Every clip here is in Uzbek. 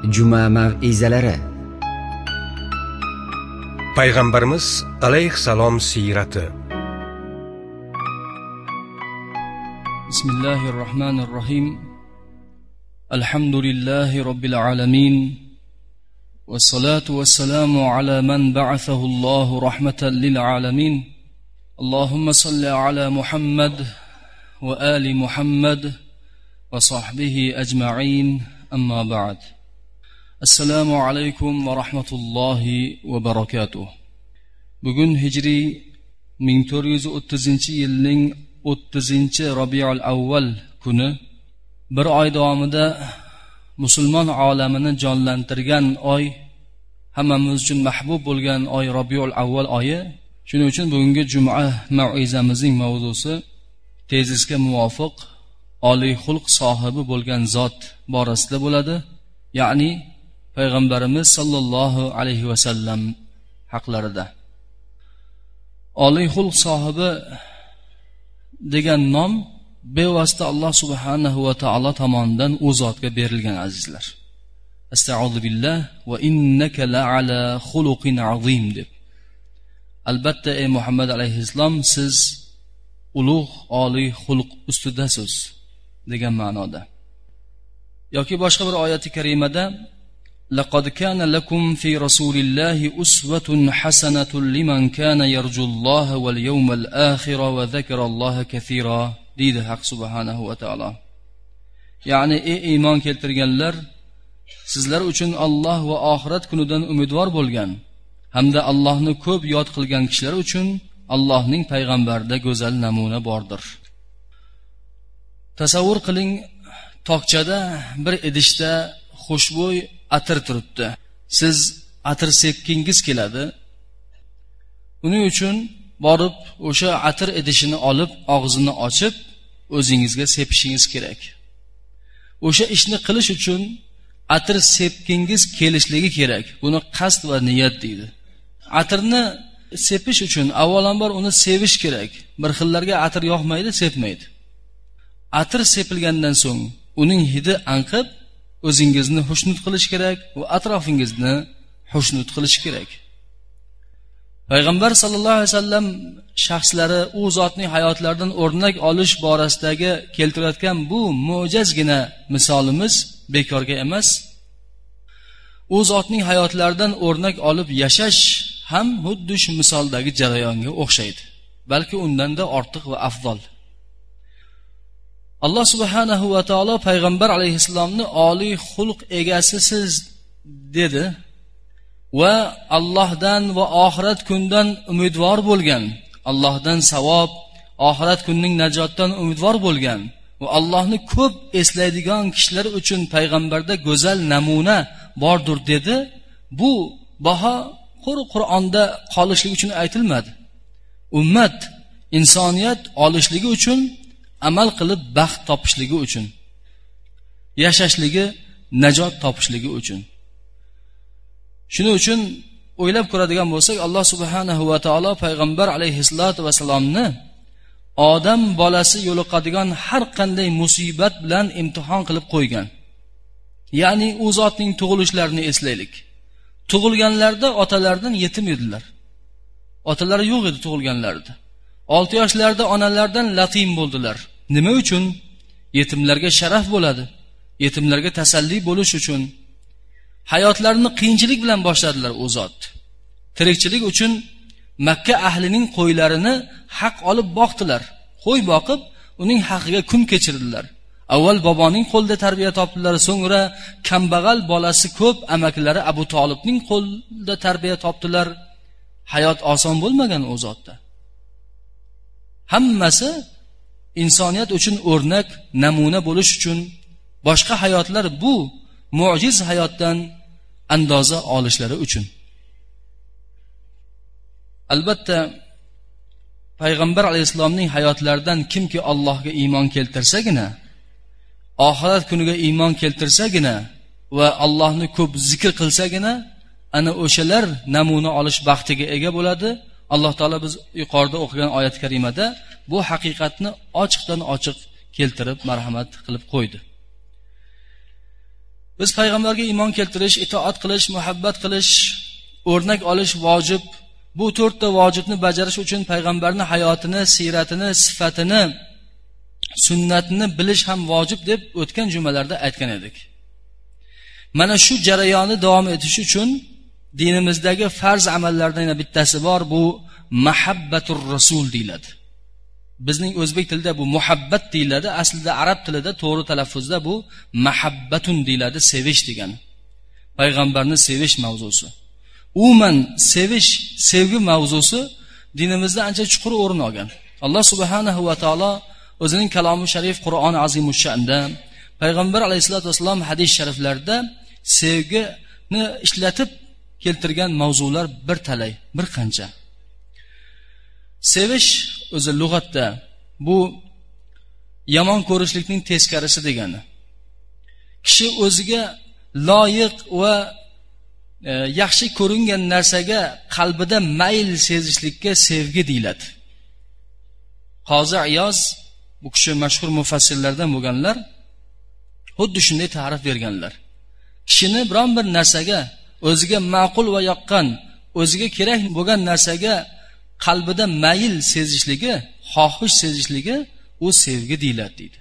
Juma mav'izalari. Payg'ambarimiz alayhissalom siyrati. Bismillahirrahmanirrahim. Alhamdulillahi robbil alamin. Wassalatu wassalamu ala man ba'athahu Allahu rahmatan lil alamin. Allahumma salli ala Muhammad wa ali Muhammad wa sahbihi ajma'in. Amma ba'd. Assalomu alaykum va rahmatullohi va barakatuh. Bugun hijriy 1430-yilning 30-Rabiul Avval kuni bir oy davomida musulmon olamini jonlantirgan oy, hammamiz uchun mahbub bo'lgan oy Rabiul Avval oyi. Shuning uchun bugungi juma mav'izamizning mavzusi tezisga muvofiq oliy xulq sohibi bo'lgan zot borasida bo'ladi. Ya'ni Payg'ambarimiz sallallohu alayhi va sallam haqlarida. Oliy xulq sohibi degan nom bevosita Alloh subhanahu va taolo tomonidan u zotga berilgan, azizlar. Astag'uzu billah va innaka la'ala xuluqin azim deb. Albatta ey Muhammad alayhissalom, siz ulug' oliy xulq ustidasiz degan ma'noda. Yoki boshqa bir oyati karimada laqad kana lakum fi rasulillahi uswatun hasanatun liman kana yarjulloha wal yawmal akhir va zakaralloha kaseera deydi Haq subhanahu va taolo. Ya'ni ey iymon keltirganlar, sizlar uchun Alloh va oxirat kunidan umidvor bo'lgan hamda Allohni ko'p yod qilgan kishilar uchun Allohning payg'ambarida go'zal namuna bordir. Tasavvur qiling, tokchada bir idishda xushbo'y atir turibdi. Siz atir sepkingiz keladi. Uning uchun borib o'sha atir idishini olib, og'zini ochib, o'zingizga sepishingiz kerak. O'sha ishni qilish uchun atir sepkingiz kelishligi kerak. Buni qasd va niyat deydi. Atirni sepish uchun avvalambor uni sevish kerak. Bir xillarga atir yoqmaydi, sepmaydi. Atir sepilgandan so'ng uning hidi anqib, o'zingizni xushnud qilish kerak va atrofingizni xushnud qilish kerak. Payg'ambar sallallohu alayhi vasallam shaxslari u zotning hayotlaridan o'rnak olish borasidagi keltirayotgan bu mo'jizgina misolimiz bekorga emas. U zotning hayotlaridan o'rnak olib yashash ham xuddi shu misoldagi jarayonga o'xshaydi, balki undan-da ortiq va afzal. Alloh subhanahu va taolo payg'ambar alayhissalomni oliy xulq egasisiz dedi va Allohdan va oxirat kunidan umidvor bo'lgan, Allohdan savob, oxirat kunining najotdan umidvor bo'lgan va Allohni ko'p eslaydigan kishilar uchun payg'ambarda go'zal namuna bordir dedi. Bu baho Qur'onda qolishligi uchun aytilmadi. Ummat, insoniyat olishligi uchun, amal qilib baxt topishligi uchun, yashashligi, najot topishligi uchun. Shuning uchun o'ylab ko'radigan bo'lsak, Alloh subhanahu va taolo payg'ambar alayhissalatu vasallamni odam bolasi yo'liqadigan har qanday musibat bilan imtihon qilib qo'ygan. Ya'ni u zotning tug'ilishlarini eslaylik. Tug'ilganlarda otalaridan yetim edilar. Otalari yo'q edi tug'ilganlarida. 6 yoshlarida onalardan latim bo'ldilar. Nima uchun? Yetimlarga sharaf bo'ladi. Yetimlarga tasalli bo'lish uchun. Hayotlarini qiyinchilik bilan boshladilar u zot. Tirikchilik uchun Makka ahlining qo'ylarini haq olib boqdilar. Qo'y boqib, uning haqiga kun kechirdilar. Avval boboning qo'lida tarbiya topdilar, so'ngra kambag'al bolasi ko'p amakilari Abu Talibning qo'lida tarbiya topdilar. Hayot oson bo'lmagan u zotda. Hammasi insoniyat uchun o'rnak, namuna bo'lish uchun. Boshqa hayotlar bu mo'jiz hayotdan andoza olishlari uchun. Albatta payg'ambar alayhissalomning hayotlaridan kimki Allohga iymon keltirsagina, oxirat kuniga iymon keltirsagina va Allohni ko'p zikr qilsagina, ana o'shalar namuna olish baxtiga ega bo'ladi. Alloh taolo biz yuqorida o'qigan oyat karimada bu haqiqatni ochiqdan ochiq keltirib marhamat qilib qo'ydi. Biz payg'ambarga iymon keltirish, itoat qilish, muhabbat qilish, o'rnak olish vojib. Bu 4 ta vojibni bajarish uchun payg'ambarning hayotini, siyratini, sifatini, sunnatini bilish ham vojib deb o'tgan jumalarda aytgan edik. Mana shu jarayonni davom etish uchun dinimizdagi farz amallardan yana bittasi bor, bu mahabbatur rasul deyiladi. Bizning o'zbek tilida bu muhabbat deyiladi, aslida arab tilida to'g'ri talaffuzda bu mahabbatun deyiladi, sevish degani. Payg'ambarni sevish mavzusi. Umuman sevish, sevgi mavzusi dinimizda ancha chuqur o'rin olgan. Alloh subhanahu va taolo o'zining kalomi sharif Qur'oni azimushshanda, payg'ambar alayhisolatu vasallam hadis shariflarida sevgini ishlatib keltirgan mavzular bir talay, bir qancha. Sevish o'zi lug'atda bu yomon ko'rishlikning teskarisi degani. Kishi o'ziga loyiq va yaxshi ko'ringan narsaga qalbida mayl sezishlikka sevgi deyiladi. Qozi Iyoz, bu kishi mashhur mufassirlardan bo'lganlar, xuddi shunday ta'rif berganlar. Kishini biron bir narsaga, o'ziga ma'qul va yoqqan, o'ziga kerak bo'lgan narsaga qalbida mayl sezishligi, xohish sezishligi u sevgi deyiladi deydi.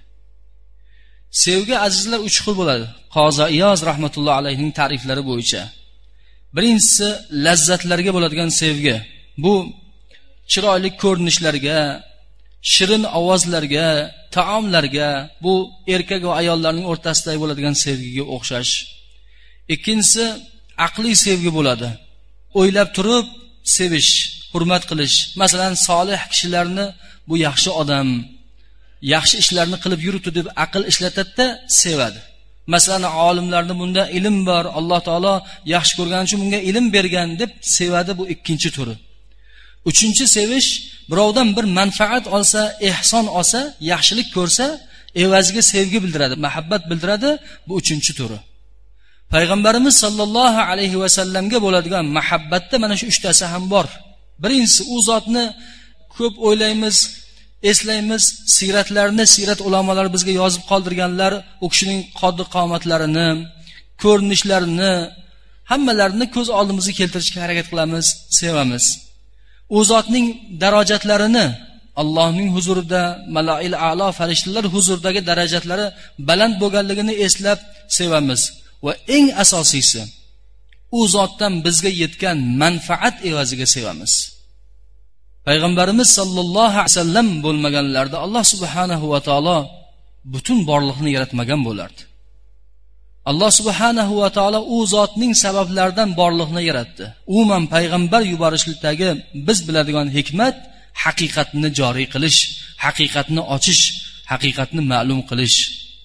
Sevgi azizlar 3 xil bo'ladi. Qozi Iyoz rahmatulloh alayhining ta'riflari bo'yicha. Birinchisi lazzatlarga bo'ladigan sevgi. Bu chiroyli ko'rinishlarga, shirin ovozlarga, taomlarga, bu erkak va ayollarning o'rtasida bo'ladigan sevgiga o'xshash. Ikkinchisi aqliy sevgi bo'ladi. O'ylab turib sevish, hurmat qilish. Masalan, solih kishilarni bu yaxshi odam, yaxshi ishlarni qilib yuribdi deb aql ishlatadi-da, sevadi. Masalan, olimlarning bunda ilm bor, Alloh taolo yaxshi ko'rgani uchun bunga ilm bergan deb sevadi, bu ikkinchi turi. Uchinchi sevish, birovdan bir manfaat olsa, ehson olsa, yaxshilik ko'rsa, evaziga sevgi bildiradi, muhabbat bildiradi, bu uchinchi turi. Payg'ambarimiz sollallohu alayhi va sallamga bo'ladigan muhabbatda mana shu 3 tasi ham bor. Birinchisi, u zotni ko'p o'ylaymiz, eslaymiz, siyratlarini, siyrat ulamolar bizga yozib qoldirganlar, u kishining qoddi qomatlarini, ko'rinishlarini, hammalarini ko'z oldimizga keltirishga harakat qilamiz, sevamiz. U zotning darajatlarini, Allohning huzurida, malail a'lo farishtalar huzuridagi darajatlari baland bo'lganligini eslab sevamiz. Va eng asosiysi, u zotdan bizga yetgan manfaat evaziga sevamiz. Payg'ambarimiz sollallohu alayhi vasallam bo'lmaganlarda Alloh subhanahu va taolo butun borliqni yaratmagan bo'lardi. Alloh subhanahu va taolo u zotning sabablaridan borliqni yaratdi. Umuman payg'ambar yuborishlikdagi biz biladigan hikmat haqiqatni joriy qilish, haqiqatni ochish, haqiqatni ma'lum qilish.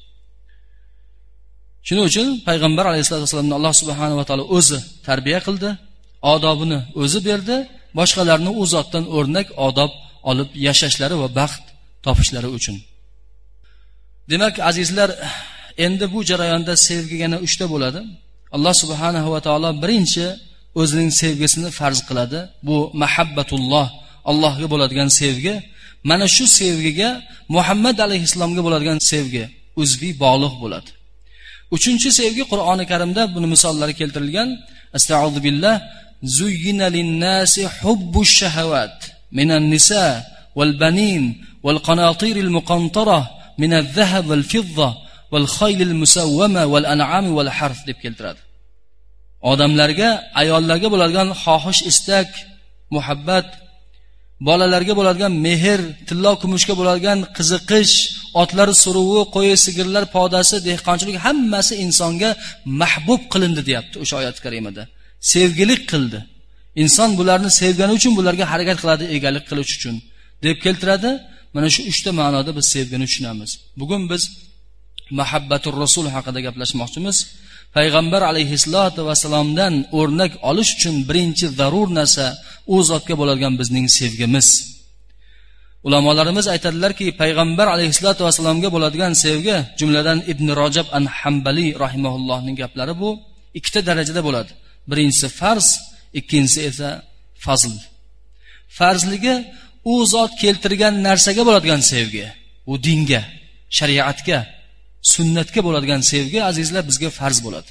Shuning uchun payg'ambar alayhisolatu vasallamni Alloh subhanahu va taolo o'zi tarbiya qildi, odobini o'zi berdi, boshqalarni u zotdan o'rnak odob olib yashashlari va baxt topishlari uchun. Demak, azizlar, endi bu jarayonda sevgi yana 3 ta bo'ladi. Alloh subhanahu va taolo birinchi o'zining sevgisini farz qiladi. Bu mahabbatulloh, Allohga bo'ladigan sevgi. Mana shu sevgiga Muhammad alayhisalomga bo'ladigan sevgi uzviy bog'liq bo'ladi. Uchinchi sevgi Qur'oni Karimda buni misollari keltirilgan. Astag'firu billah. Zuyyina lin-nasi hubbush shahawat minan nisa wal banin wal qanatiril muqantara minadh-dhahab wal fidda wal khaylil musawwama wal an'ami wal harf deb keltiradi. Odamlarga, ayollarga bo'ladigan xohish, istak, muhabbat, bolalarga bo'ladigan mehr, tillo kumushga bo'ladigan qiziqish, otlar suruvi, qo'y sigirlar podasi, dehqonchilik hammasi insonga mahbub qilindi deyapti o'sha oyat karimada. Sevgilik qildi. Inson bularni sevgani uchun bularga harakat qiladi, egalik qilish uchun deb keltiradi. Mana shu 3 ta ma'noda biz sevgini tushunamiz. Bugun biz mahabbatur rasul haqida gaplashmoqchimiz. Payg'ambar alayhisolatu vasallamdan o'rnak olish uchun birinchi zarur narsa u zotga bo'ladigan bizning sevgimiz. Ulamolarimiz aytadilarki, payg'ambar alayhisolatu vasallamga bo'ladigan sevgi, jumladan Ibn Rajab an-Hambali rahimahullohning gaplari bu 2 ta darajada bo'ladi. Birinchisi farz, ikkinchisi esa fazl. Farzligi u zot keltirgan narsaga bo'ladigan sevgi, u dinga, shariatga, sunnatga bo'ladigan sevgi azizlar bizga farz bo'ladi.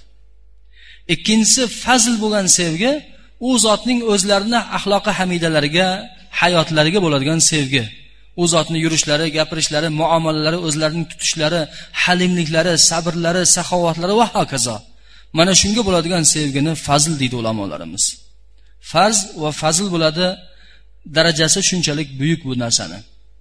Ikkinchisi fazl bo'lgan sevgi, u zotning o'zlarini axloqi hamidalariga, hayotlariga bo'ladigan sevgi. U zotning yurishlari, gapirishlari, muomalalari, o'zlarining tutishlari, halimliklari, sabrlari, saxovatlari va hokazo. Mana shunga bo'ladigan sevgini fazl deydi ulamolarimiz. Farz va fazl bo'ladi, darajasi shunchalik buyuk bu narsani.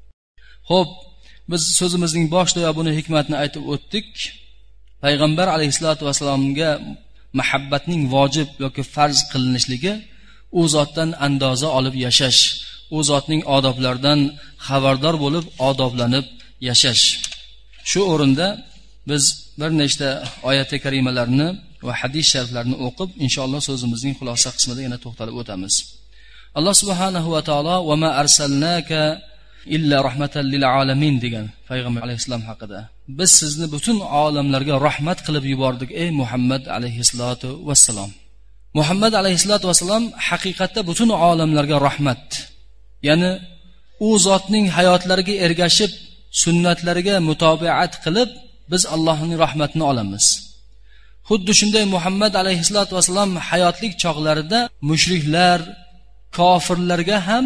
Xo'p, biz so'zimizning boshida buni hikmatini aytib o'tdik. Payg'ambar alayhisolatu vasallamga muhabbatning vojib yoki farz qilinishligi, u zotdan andoza olib yashash, u zotning odoblaridan xabardor bo'lib, odoblanib yashash. Shu o'rinda biz bir nechta oyat-i karimalarni va hadis shariflarni o'qib, inshaalloh so'zimizning xulosa qismida yana to'xtalib o'tamiz. Alloh subhanahu va taolo va ma arsalnaka illa rahmatan lil alamin degan payg'ambar alayhisalom haqida. Biz sizni butun olamlarga rahmat qilib yubordik ey Muhammad alayhisolatu vassalom. Muhammad alayhisolatu vassalom haqiqatda butun olamlarga rahmat. Ya'ni u zotning hayotlariga ergashib, sunnatlariga mutobiat qilib biz Allohning rahmatini olamiz. Xuddi shunday Muhammad alayhisolatu vassalom hayotlik chog'larida mushriklar, kofirlarga ham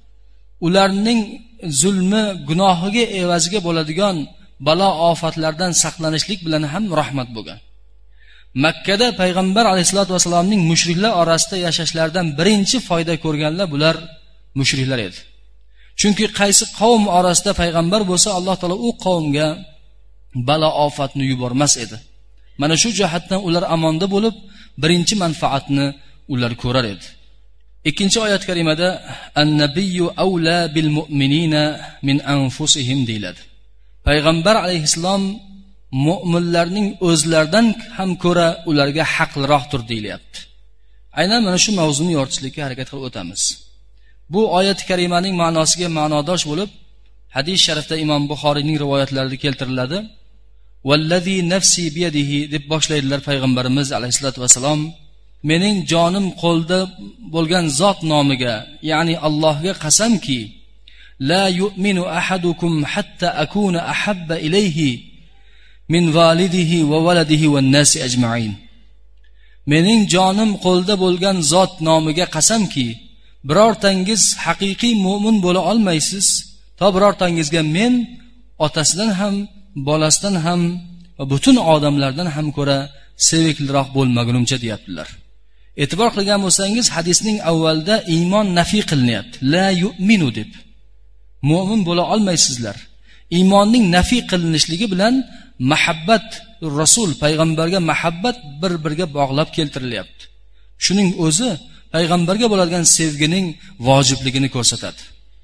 ularning zulmi, gunohiga evaziga bo'ladigan balo ofatlardan saqlanishlik bilan ham rahmat bo'lgan. Makkada payg'ambar alayhisolatu vassalomning mushriklar orasida yashashlaridan birinchi foyda ko'rganlar bular mushriklar edi. Chunki qaysi qavm orasida payg'ambar bo'lsa, Alloh taolo u qavmga balo ofatni yubormas edi. Mana shu jihatdan ular amonda bo'lib, birinchi manfaatni ular ko'rar edi. Ikkinchi oyat karimada an-nabiyyu awla bil mu'minina min anfusihim deyiladi. Payg'ambar alayhisalom mu'minlarning o'zlaridan ham ko'ra ularga haqliroqdir deyilyapti. Aynan mana shu mavzuni yoritishlikka harakat qilib o'tamiz. Bu oyat karimaning ma'nosiga ma'nodosh bo'lib, hadis sharifda Imom Buxoriyning rivoyatlarida keltiriladi. Vallazi nafsi biyadihi deb boshlaydilar payg'ambarimiz alayhisolatu vasallam. Mening jonim qo'lda bo'lgan zot nomiga, ya'ni Allohga qasamki, la yu'minu ahadukum hatta akuna ahabba ilayhi min validihi va waladihi wan nasi ajma'in. Mening jonim qo'lda bo'lgan zot nomiga qasamki, birortangiz haqiqiy mu'min bo'la olmaysiz, to birortangizga men otasidan ham, bolasidan ham va butun odamlardan ham ko'ra sevikliroq bo'lmagunimcha deyaptilar. E'tibor qilgan bo'lsangiz, hadisning avvalida iymon nafiy qilinyapti. La yu'minu deb. Mu'min bo'la olmaysizlar. Iymonning nafiy qilinishligi bilan muhabbat, Rasul payg'ambarga muhabbat bir-biriga bog'lab keltirilyapti. Shuning o'zi payg'ambarga bo'ladigan sevgining vojibligini ko'rsatadi.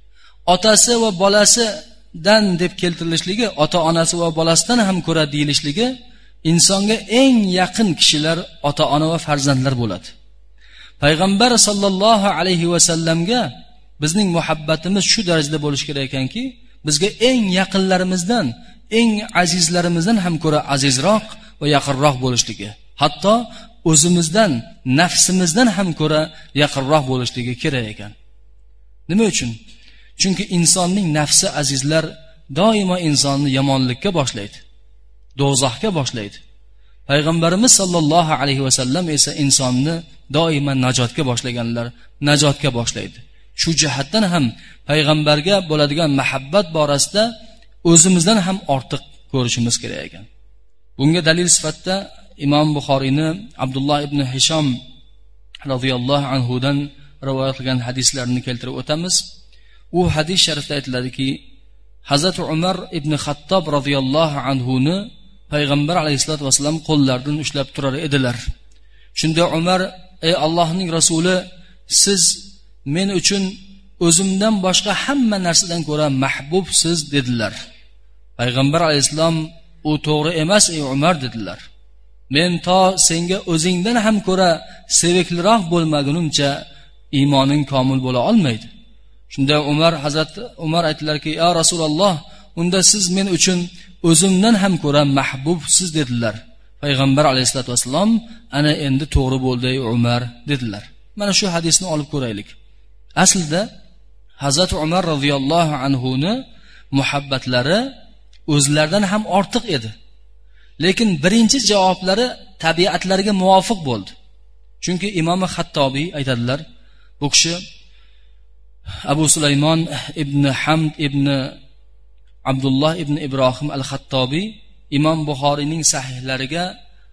Otasi va bolasidan deb keltirilishligi, ota-onasi va bolasidan ham ko'ra deyilishligi, insonga eng yaqin kishilar ota-ona va farzandlar bo'ladi. Payg'ambar sallallohu alayhi va sallamga bizning muhabbatimiz shu darajada bo'lishi kerak ekanki, bizga eng yaqinlarimizdan, eng azizlarimizdan ham ko'ra azizroq va yaqinroq bo'lishligi, hatto o'zimizdan, nafsimizdan ham ko'ra yaqinroq bo'lishligi kerak ekan. Nima uchun? Chunki insonning nafsi azizlar doimo insonni yomonlikka boshlaydi, do'zaxga boshlaydi. Payg'ambarimiz sallallohu alayhi va sallam esa insonni doimo najotga boshlaganlar, najotga boshlaydi. Shu jihatdan ham payg'ambarga bo'ladigan muhabbat borasida o'zimizdan ham ortiq ko'rishimiz kerak ekan. Bunga dalil sifatida Imom Buxoriyni Abdulloh ibn Hisham radhiyallohu anhu dan rivoyat qilgan hadislarni keltirib o'tamiz. U hadis sharifda aytiladiki, Hazrat Umar ibn Xattob radhiyallohu anhu ni payg'ambar alayhisolatu vasallam qo'llaridan ushlab turar edilar. Shunda Umar: "Ey Allohning rasuli, siz men uchun o'zimdan boshqa hamma narsadan ko'ra mahbubsiz" dedilar. Payg'ambar alayhisalom: "U to'g'ri emas ey Umar" dedilar. "Men to senga o'zingdan ham ko'ra sevikliroq bo'lmagunimcha iymoning komil bo'la olmaydi." Shunda Hazrat Umar aytdilarki: "Ya Rasululloh, unda siz men uchun o'zimdan ham ko'ra mahbubsiz" dedilar. Payg'ambar alayhisolatu vasallam: "Ana endi to'g'ri bo'ldi ey Umar" dedilar. Mana shu hadisni olib ko'raylik. Aslida Hazrat Umar radhiyallohu anhu ni muhabbatlari o'zlaridan ham ortiq edi. lekin birinchi javoblari tabiatlariga muvofiq bo'ldi. Chunki Imom Xattobiy aytadilar, bu kishi Abu Sulaymon ibn Hamd ibn Abdulloh ibn Ibrohim al-Xattobiy Imom Buxoriyning sahihlariga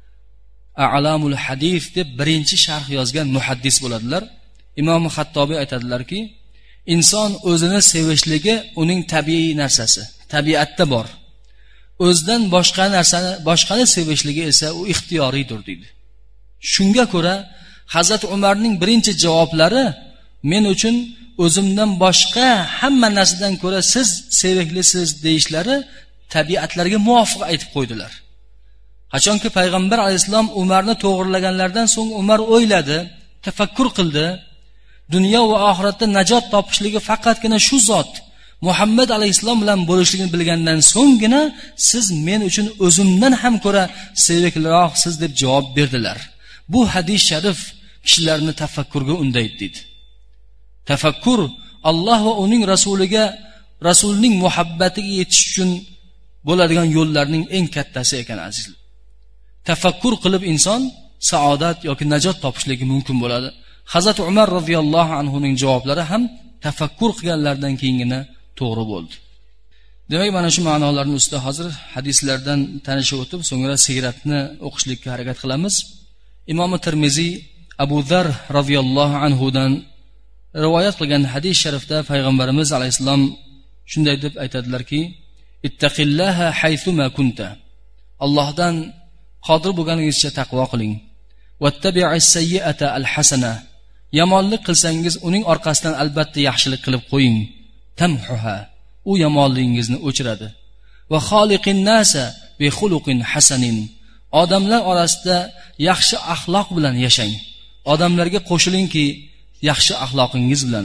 A'lamul Hadis deb birinchi sharh yozgan muhaddis bo'ladilar. Imom Xattobiy aytadilarki, inson o'zini sevishligi uning tabiiy narsasi, tabiatda bor. O'zidan boshqani sevishligi esa u ixtiyoriydir deydi. Shunga ko'ra Hazrat Umarning birinchi javoblari men uchun o'zimdan boshqa hamma narsadan ko'ra siz seviklisiz deyishlari tabiatlariga muvofiq aytib qo'ydilar. Qachonki payg'ambar alayhisalom Umarni to'g'rilaganlardan so'ng Umar o'yladi, tafakkur qildi. Dunyo va oxiratda najot topishligi faqatgina shu zot Muhammad alayhisalom bilan bo'lishligini bilgandan so'nggina siz men uchun o'zimdan ham ko'ra sevikliroqsiz deb javob berdilar. Bu hadis sharif kishilarni tafakkurga undaydi dedi. Tafakkur Alloh va uning rasulining muhabbatiga yetish uchun bo'ladigan yo'llarning eng kattasi ekan azizlar. Tafakkur qilib inson saodat yoki najot topishligi mumkin bo'ladi. Hazrat Umar roziyallohu anhuning javoblari ham tafakkur qilganlardan keyingina to'g'ri bo'ldi. Demak, mana shu ma'nolarning ustida hozir hadislardan tanishib o'tib, so'ngra siyratni o'qishlikka harakat qilamiz. Imom Tirmiziy Abu Zar roziyallohu anhudan rivoyat qilgan hadis sharifda payg'ambarimiz alayhisalom shunday deb aytadilarki, ittaqillaha haythuma kunta. Allohdan qodir bo'lganingizcha taqvo qiling. Wattabi'is sayyi'ata al-hasana. Yomonlik qilsangiz uning orqasidan albatta yaxshilik qilib qo'ying. Tamhuha. U yomonligingizni o'chiradi. Va xoliqin nasa bi xuluqin hasanin. Odamlar orasida yaxshi axloq bilan yashang. Odamlarga qo'shilingki yaxshi axloqingiz bilan.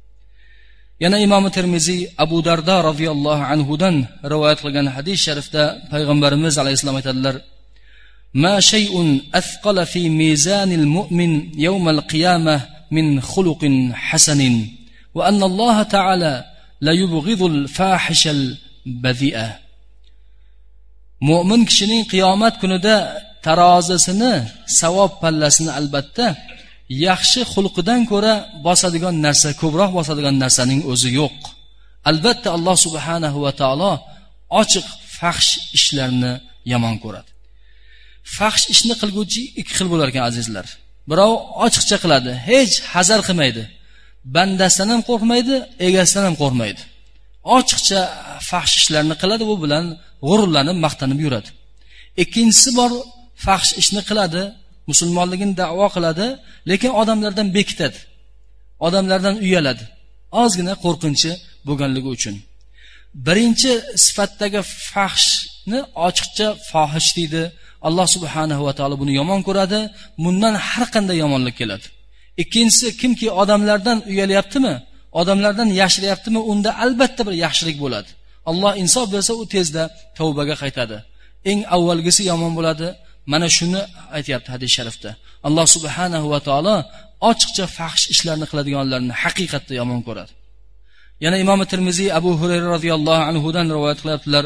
Yana Imom Tirmiziy Abu Darda roziyallohu anhudan rivoyat qilgan hadis sharifda payg'ambarimiz alayhisalom aytadilar: "Ma shay'un athqala fi mizanil mu'min yawmal qiyamah min khuluqin hasanin wa anna Alloh ta'ala la yubghidul fahishal badhi'a." Mu'min kishining qiyomat kunida tarozisini, savob pallasini albatta yaxshi xulqidan ko'ra bosadigan narsa, ko'proq bosadigan narsaning o'zi yo'q. Albatta Alloh subhanahu va taolo ochiq fahsh ishlarni yomon ko'radi. Fahsh ishni qilguvchi ikki xil bo'lar ekan azizlar. Birov ochiqcha qiladi, hech hazar qilmaydi. Bandasidan ham qo'rqmaydi, egasidan ham qo'rqmaydi. Ochiqcha fahsh ishlarni qiladi, bu bilan g'ururlanib, maqtanib yuradi. Ikkinchisi bor, fahsh ishni qiladi, musulmonligini da'vo qiladi, lekin odamlardan bekitadi. Odamlardan uyaladi. Ozgina qo'rqinchi bo'lganligi uchun. Birinchi sifatdagi fahshni ochiqcha fohish deydi. Alloh subhanahu va taolo buni yomon ko'radi. Bundan har qanday yomonlik keladi. Ikkinchisi, kimki odamlardan uyalyaptimi, odamlardan yashiryaptimi, unda albatta bir yaxshilik bo'ladi. Alloh insof bersa, u tezda tavbaga qaytadi. Eng avvalgisi yomon bo'ladi. Mana shuni aytayapti hadis sharifda. Alloh subhanahu va taolo ochiqcha fahsh ishlarni qiladiganlarni haqiqatda yomon ko'radi. Yana Imom Tirmiziy Abu Hurayra roziyallohu anhudan rivoyat qilyaptilar.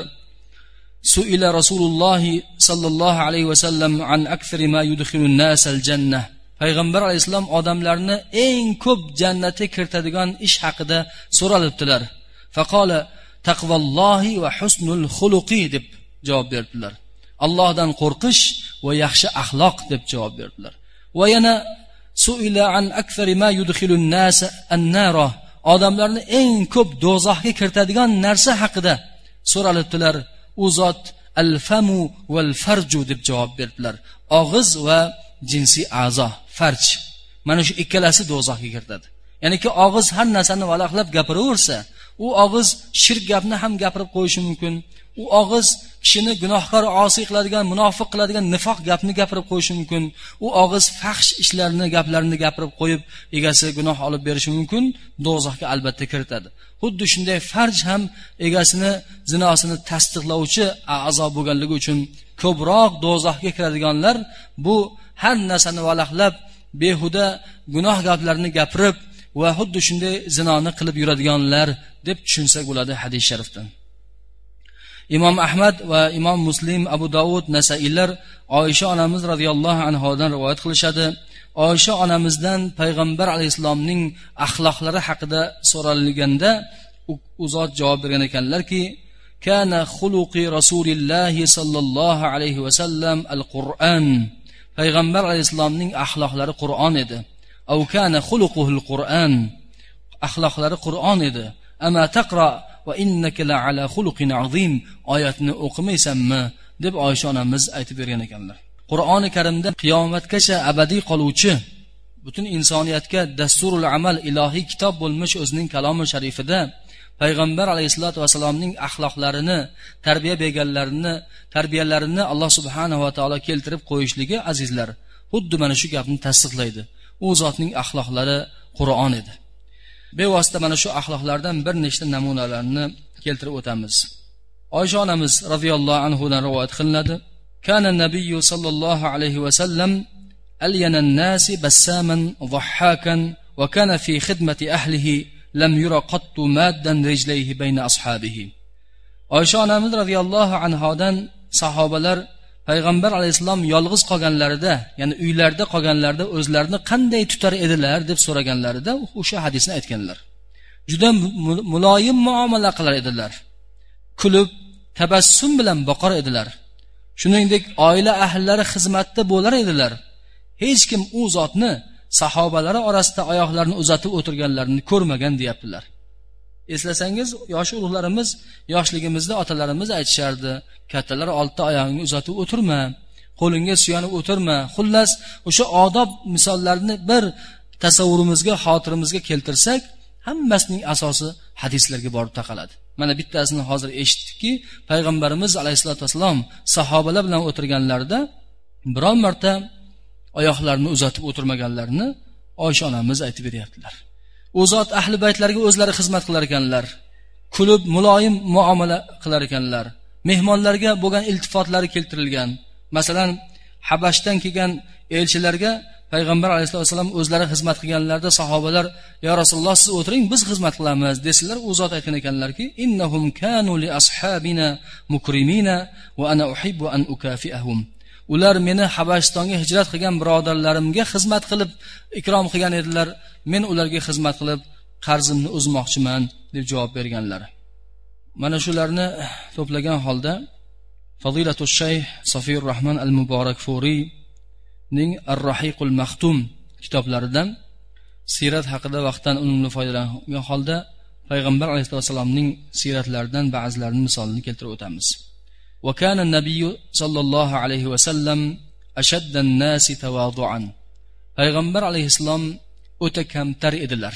Su'ila Rasululloh sallallohu alayhi va sallam an akthari ma yudkhilun nas al-jannah. Payg'ambar alayhisalom odamlarni eng ko'p jannatga kiritadigan ish haqida so'ralibdilar. Faqala taqvallohi va husnul xuluqi deb javob berdilar. Allohdan qo'rqish va yaxshi axloq deb javob berdilar. Va yana su'ila an akthari ma yudkhilun nas an-nara. Odamlarni eng ko'p do'zaxga kiritadigan narsa haqida so'ralibdilar. U zot al-famu wal farju deb javob berdilar. Og'iz va jinsiy a'zo, farj. Mana shu ikkalasi do'zaxga kiritadi. Ya'niki og'iz har narsani valaqlab gapiraversa, u og'iz shirk gapni ham gapirib qo'yishi mumkin. U og'iz kishini gunohkor, osiy qiladigan, munofiq qiladigan nifoq gapni gapirib qo'yishi mumkin. U og'iz fahsh ishlarni, gaplarni gapirib qo'yib, egasi gunoh olib berishi mumkin. Do'zaxga albatta kiritadi. Xuddi shunday farj ham egasini zinosini tasdiqlovchi a'zo bo'lganligi uchun ko'proq do'zaxga kiradiganlar bu har narsani valaqlab, behuda gunoh gaplarni gapirib va xuddi shunday zinoni qilib yuradiganlar deb tushunsak bo'ladi hadis sharifdan. imom Ahmad va imom Muslim, Abu Dovud, Nasailar Oysha onamiz radhiyallohu anhodan rivoyat qilishadi. Oysha onamizdan payg'ambar alayhisalomning axloqlari haqida so'ralganda u zot javob bergan ekanlarki, kana xuluqi rasulillahi sallallohu alayhi vasallam al-Qur'an. Payg'ambar alayhisalomning axloqlari Qur'on edi. Aw kana xuluquhul Qur'an. Axloqlari Qur'on edi. Ama taqra va innaka la ala xuluqin azim. Oyatni o'qimaysanmi deb Oysha onamiz aytib bergan ekanlar. Qur'oni Karimda qiyomatgacha abadiy qoluvchi, butun insoniyatga dasturul amal ilohiy kitob bo'lmish o'zining kalomi sharifida payg'ambar alayhisolatu vasallamning axloqlarini, tarbiyalarini Alloh subhanahu va taolo keltirib qo'yishligi azizlar, xuddi mana shu gapni tasdiqlaydi. U zotning axloqlari Qur'on edi. Bevosita mana shu axloqlardan bir nechta namunalarni keltirib o'tamiz. Oysha onamiz radhiyallohu anhudan rivoyat qilinadi. Kana an-nabiy sallallohu alayhi va sallam alyana an-nasi bassaman dhahhakan va kana fi khidmati ahlihi lam yura qattu maddan rijlayhi bayna ashabihi. Oysha onamiz radhiyallohu anhodan sahobalar payg'ambar alayhisalom yolg'iz qolganlarida, ya'ni uylarda qolganlarida o'zlarini qanday tutar edilar deb so'raganlarida o'sha hadisni aytganlar. Juda muloyim muomala qilar edilar. Kulib, tabassum bilan boqar edilar. Shuningdek, oila ahllari xizmatda bo'lar edilar. Hech kim u zotni sahobalari orasida oyoqlarini uzatib o'tirganlarini ko'rmagan deyaptilar. Eslasangiz, yosh ulug'larimiz yoshligimizda otalarimiz aytishardi, kattalar oldida oyog'ingni uzatib o'tirma, qo'lingga suyanib o'tirma. Xullas, o'sha odob misollarni bir tasavvurimizga, xotirimizga keltirsak, hammasining asosi hadislarga borib taqaladi. Mana bittasini hozir eshitdikki, payg'ambarimiz alayhisolatu vasallam sahobalar bilan o'tirganlarida biron marta oyoqlarini uzatib o'tirmaganlarini Oysha onamiz aytib beryaptilar. U zot ahli baytlarga o'zlari xizmat qilar ekanlar. Kulib, muloyim muomala qilar ekanlar. Mehmonlarga bo'lgan iltifotlari keltirilgan. Masalan, Habashdan kelgan elchilarga payg'ambar alayhisolatu vasallam o'zlari xizmat qilganlarda sahobalar, "Ya Rasululloh, siz o'tiring, biz xizmat qilamiz" desalar, u zot aytgan ekanlarki, "Innahum kanu li ashabina mukrimina va ana uhibbu an ukafi'ahum." Ular meni Habashistonga hijrat qilgan birodarlarimga xizmat qilib ikrom qilgan edilar. Men ularga xizmat qilib qarzimni uzmoqchiman deb javob berganlar. Mana shularni to'plagan holda Fadilatul Shayx Safiyur Rahman al-Mubarakfuri ning Ar-Rahiqul Maxtum kitoblaridan sirat haqida vaqtdan unumli foydalangan holda payg'ambar alayhisolatu vasallamning siratlaridan ba'zilarini misolini keltirib o'tamiz. Wa kana an-nabiy sallallohu alayhi va sallam ashadda an-nasi tawadu'an. Payg'ambar alayhisalom o'ta kamtar edilar.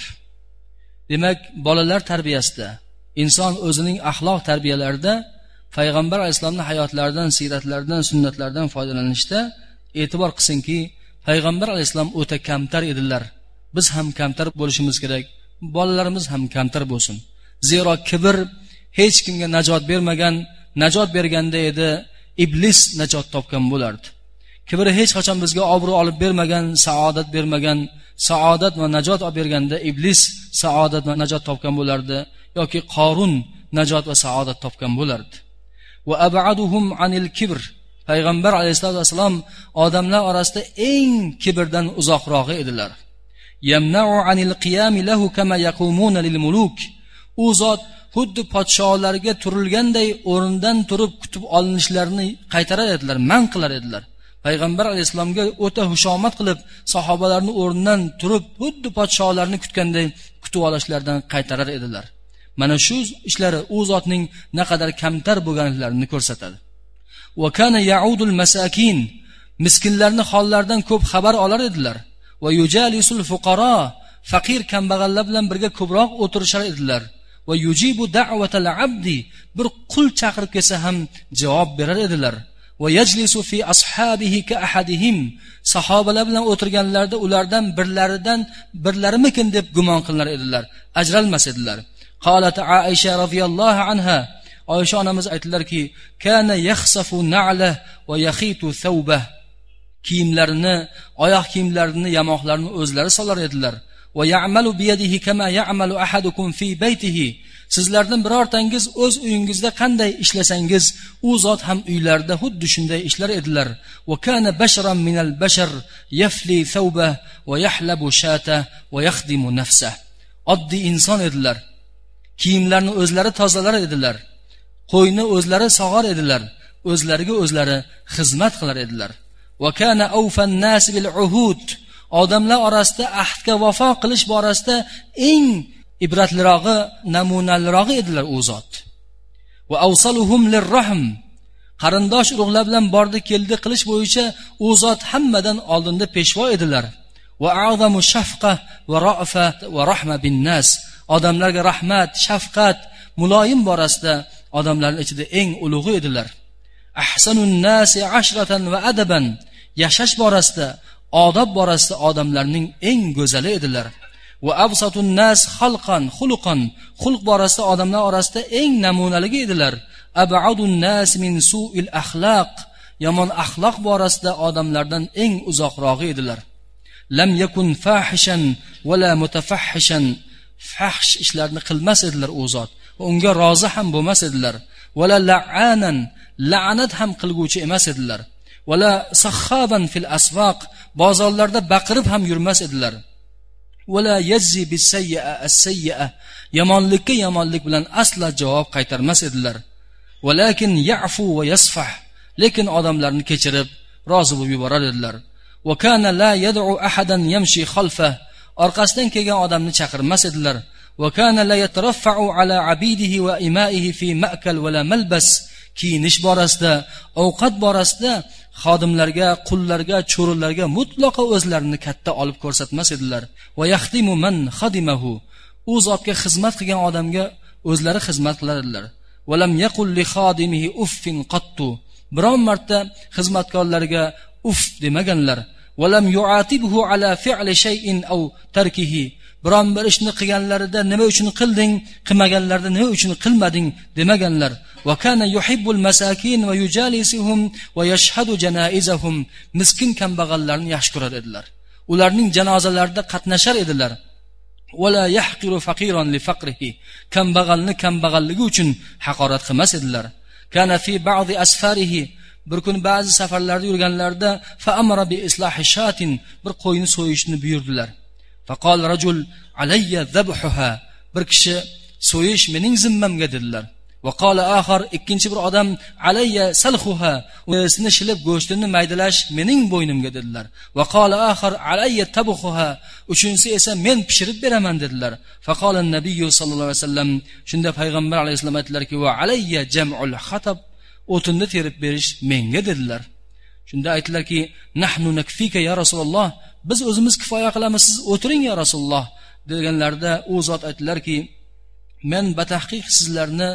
Demak, bolalar tarbiyasida, inson o'zining axloq tarbiyalarida payg'ambar alayhisalomning hayotlaridan, siratlaridan, sunnatlaridan foydalanishda e'tibor qilsinki, payg'ambar alayhisalom o'ta kamtar edilar. Biz ham kamtar bo'lishimiz kerak, bolalarimiz ham kamtar bo'lsin. Zero kibr hech kimga najot bermagan, najot berganda edi iblis najot topgan bo'lardi. Kibr hech qachon bizga obro' olib bermagan, saodat bermagan. Saodat va najot olib berganda iblis saodat va najot topgan bo'lardi yoki Qorun najot va saodat topgan bo'lardi. Va ab'aduhum anil kibr. Payg'ambar alayhisolatu vasallam odamlar orasida eng kibrdan uzoqroq edilar. Yamna'u anil qiyam lahu kama yaqumuna lil muluk. U zot xuddi podshohlarga turilganday o'rindan turib kutib olinishlarini qaytarar edilar, man qilar edilar. Payg'ambar alayhisalomga o'ta xushomat qilib, sahobalarni o'rnidan turib, xuddi podshohlarni kutganday kutib olishlaridan qaytarar edilar. Mana shu ishlari u zotning naqadar kamtar bo'lganliklarini ko'rsatadi. Va kana ya'udul masakin. Miskinlarni hollaridan ko'p xabar olar edilar. Va yujalisul fuqara. Faqir kambag'allar bilan birga ko'proq o'tirishar edilar. Va yujibu da'watal abdi. Bir qul chaqirib kelsa ham javob berar edilar. Va yajlisu fi ashabihi ka ahadihim. Sahobalar bilan o'tirganlarda ulardan birlarimikin deb gumon qilar edilar, ajralmas edilar. Qalat Aisha radhiyallohu anha, Oysha onamiz aytdilarki, kana yakhsafu na'la va yakhitu thawbah. Kiyimlarini, oyoq kiyimlarini, yamoqlarini o'zlari solar edilar. Va ya'malu bi yadihi kama ya'malu ahadukum fi baytihi. Sizlardan birortangiz o'z uyingizda qanday ishlasangiz, u zot ham uylarda xuddi shunday ishlar edilar. Va kana basharan minal bashar yafli thawbah va yahlabu shata va yakhdimu nafsah. Oddiy inson edilar. Kiyimlarni o'zlari tozalar edilar. Qo'yni o'zlari sog'ar edilar. O'zlariga o'zlari xizmat qilar edilar. Va kana awfan nas bil uhud. Odamlar orasida ahdga vafo qilish borasida eng ibratliroqi, namunalirog'i edilar u zot. Va awsaluhum lirrahm. Qarindosh urug'lar bilan bordi keldi qilish bo'yicha u zot hammadan oldinda peshvo edilar. Va a'zamu shafqa va ra'fa va rahma bin nas. Odamlarga rahmat, shafqat, muloyim borasida odamlarning ichida eng ulug'i edilar. Ahsanun nasi ashratan va adaban. Yashash borasida, odob borasida odamlarning eng go'zali edilar. Va absatun nas xalqan xuluqan. Xulq borasida odamlar orasida eng namunaligi edilar. Ab'adun nas min su'il axloq. Yomon axloq borasida odamlardan eng uzoqrog'i edilar. Lam yakun fahishan va la mutafahhishan. Fahsh ishlarni qilmas edilar u zot. Unga rozi ham bo'lmas edilar. Va la la'anan, la'nat ham qilguvchi emas edilar. Va la saxhaban fil asvaq. Bozorlarda baqirib ham yurmas edilar. Va la yazzi bis sayyi'a as-sayyi'a. Yomonlikka yomonlik bilan asla javob qaytarmas edilar. Walakin ya'fu va yasfah. Lekin odamlarni kechirib, rozi bo'lib yuborar edilar. Va kana la yad'u ahadan yamshi khalfah. Orqasidan kelgan odamni chaqirmas edilar. Va kana la yataraffa'u ala abidihi va ima'ihi fi ma'kal va la malbas. Kiyinish borasida, ovqat borasida xodimlarga, qullarga, cho'rilarga mutlaqo o'zlarini katta olib ko'rsatmas edilar. Va yaxdimu man xadimahu. U zotga xizmat qilgan odamga o'zlari xizmat qilar edilar. Va lam yaqul li xodimihi uffin qattu. Biron marta xizmatkorlarga uff demaganlar. Va lam yu'atibhu ala fi'li shay'in aw tarkihi. Biron bir ishni qilganlarida nima uchun qilding, qilmaganlarida nima uchun qilmading demaganlar. Va kana yuhibbul masakin va yujalisuhum va yashhadu janaizahum. Miskin kambag'allarni yaxshi ko'rar edilar. Ularning janozalarida qatnashar edilar. Va la yahqiru faqiran li faqrihi. Kambag'alni kambag'alligi uchun haqorat qilmas edilar. Kana fi ba'zi asfarihi. Bir kun ba'zi safarlarda yurganlarida fa amara bi islahi shatin, bir qo'yni so'yishni buyurdilar. Faqal rajul alayya dhabhuha. Bir kishi so'yish mening zimmamga dedilar. Va qala akhar, ikkinchi bir odam alayya salkhuha. Unisini shilib go'shtini maydalash mening bo'ynimga dedilar. Va qala akhar alayya tabkhuha. Uchinchisi esa men pishirib beraman dedilar. Faqala an-nabiy sallallohu alayhi vasallam, shunda payg'ambar alayhisalom aytdilarki, va alayya jam'ul khatab. O'tinni terib berish menga dedilar. Shunda aytdilarki, nahnu nakfika ya Rasululloh. Biz o'zimiz kifoya qilamiz, siz o'tiring ya Rasululloh deganlarda u zot aytdilarki, men batahqiq sizlarni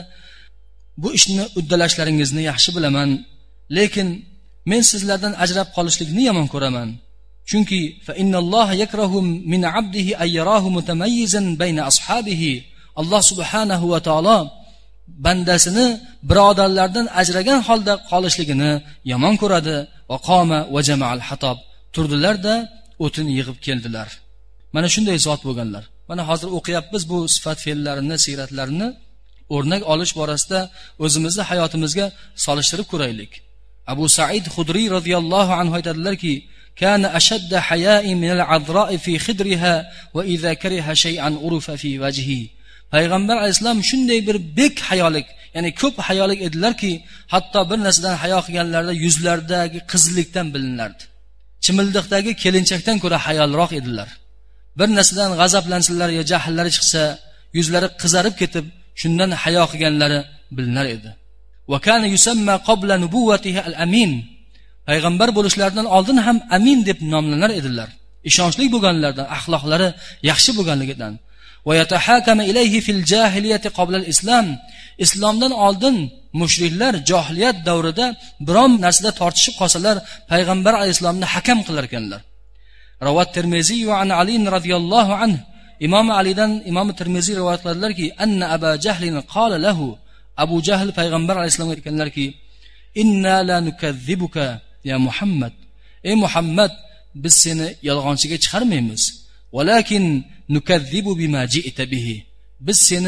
bu ishni uddalashlaringizni yaxshi bilaman, lekin men sizlardan ajrab qolishlikni yomon ko'raman. Chunki fa innalloha yakrahu min 'abdihi ay yarahu mutamayyizan bayna ashabihi. Alloh subhanahu va taolo bandasini birodarlardan ajragan holda qolishligini yomon ko'radi. Va qoma va jama'al hatab. Turdilarda o'tin yig'ib keldilar. Mana shunday zot bo'lganlar. Mana hozir o'qiyapmiz bu sifat fe'llarini, siyratlarini o'rnak olish borasida o'zimizni hayotimizga solishtirib ko'raylik. Abu Sa'id Xudri radhiyallohu anhu aytadilarki, kana ashadda haya'in min al-'adra'i fi khidriha wa idha kariha shay'an urufa fi wajhi. Payg'ambar alayhisalom shunday bir bek hayolik, ya'ni ko'p hayolik edilarki, hatto bir narsadan hayo qilganlarida yuzlaridagi qizillikdan bilinardi. Chimildiqdagi kelinchakdan ko'ra hayolroq edilar. Bir narsadan g'azablansalar yo jahllari chiqsa, yuzlari qizarib ketib, shundan hayo qilganlari bilinar edi. Va kana yusamma qabla nubuwwatihi al-amin. Payg'ambar bo'lishlaridan oldin ham amin deb nomlanar edilar. Ishonchli bo'lganlardan, axloqlari yaxshi bo'lganligidan. Va yatahakama ilayhi fil jahiliyati qabla al-islam. Islomdan oldin mushriklar jahiliyat davrida biron narsada tortishib qolsalar, payg'ambar alayhisalomni hakam qilar ekanlar. Rawat Tirmizi va an Ali radhiyallohu anhu. Imom Alidan Imom Tirmizi rivoyat qiladilarki, anna Abu Jahl qala lahu. Abu Jahl payg'ambar alayhisalomga aytganlarki, inna la nukazzibuka ya Muhammad. Ey Muhammad, biz seni yolg'onchiga chiqarmaymiz. Walakin nukazzibu bima ji'ta bihi. Biz seni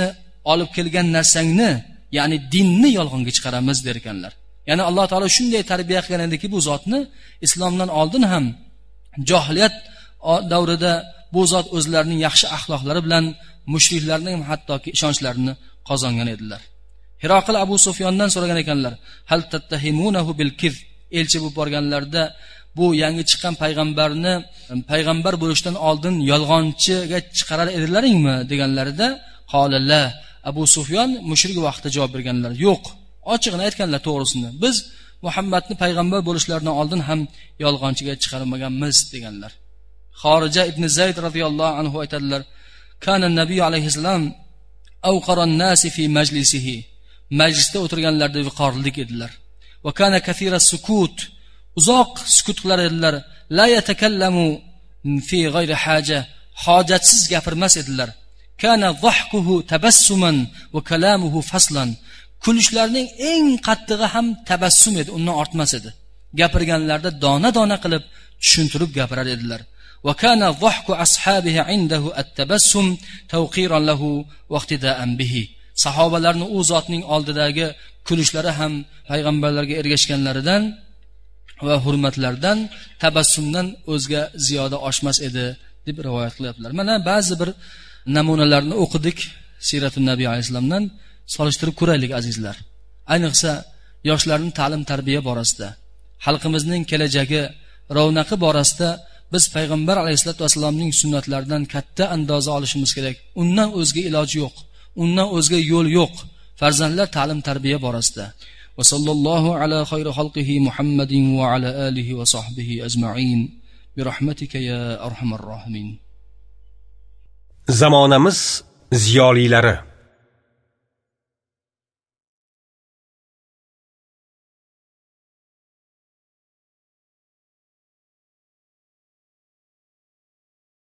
olib kelgan narsangni, ya'ni dinni yolg'onga chiqaramiz der ekanlar. Ya'ni Alloh taolo shunday tarbiya qilgan ediki, bu zotni islomdan oldin ham johiliyat davrida bu zot o'zlarining yaxshi axloqlari bilan mushriklarning hattoki ishonchlarini qozongan edilar. Hiroqil Abu Sufyondan so'ragan ekanlar: "Hal tattahimunahu bil kiz?" Elchi bo'lib borganlarda bu yangi chiqqan payg'ambarni payg'ambar bo'lishdan oldin yolg'onchiga chiqarar edilaringmi deganlarida, "Qolala." Abu Sufyon mushrik vaqtida javob berganlar: "Yo'q." Ochiqni aytganlar to'g'risini. Biz Muhammadni payg'ambar bo'lishlaridan oldin ham yolg'onchiga chiqarmaganmiz deganlar. Xorija ibn Zayd radhiyallohu anhu aytadilar: "Kana nabiy alayhisalom awqaran nasi fi majlisihi." Majlisda o'tirganlarda viqorlik edilar. "Va kana kathira sukut." Uzoq sukut qilar edilar. "La yatakallamu fi g'ayri haja." Hojatsiz gapirmas edilar. "Kana dhahkuhu tabassuman va kalamuhu faslan." Kulishlarning eng qattig'i ham tabassum edi, undan ortmas edi. Gapirganlarda dona-dona qilib tushuntirib gapirar edilar. "Va kana dhahku ashabihi indahu at-tabassum tawqiran lahu wa iqtida'an bihi." Sahobalarning u zotning oldidagi kulishlari ham payg'ambarlarga ergashganlaridan va hurmatlardan, tabassumdan o'zga ziyoda oshmas edi deb rivoyat qilyaptilar. Mana ba'zi bir namunalarni o'qidik Siratun Nabiy alayhisalomdan. Solishtirib ko'raylik azizlar. Ayniqsa yoshlarning ta'lim tarbiya borasida, xalqimizning kelajagi, ravnaqi borasida biz payg'ambar alayhisolatu vasallamning sunnatlaridan katta andoza olishimiz kerak. Undan o'zga iloj yo'q. Undan o'zga yo'l yo'q. Farzandlar ta'lim tarbiya borasida. Va sallallohu ala xayri xalqihi Muhammadin va ala alihi va sahbihi ajma'in bi rahmatika ya arhamar rohimin. Zamonamiz ziyolilari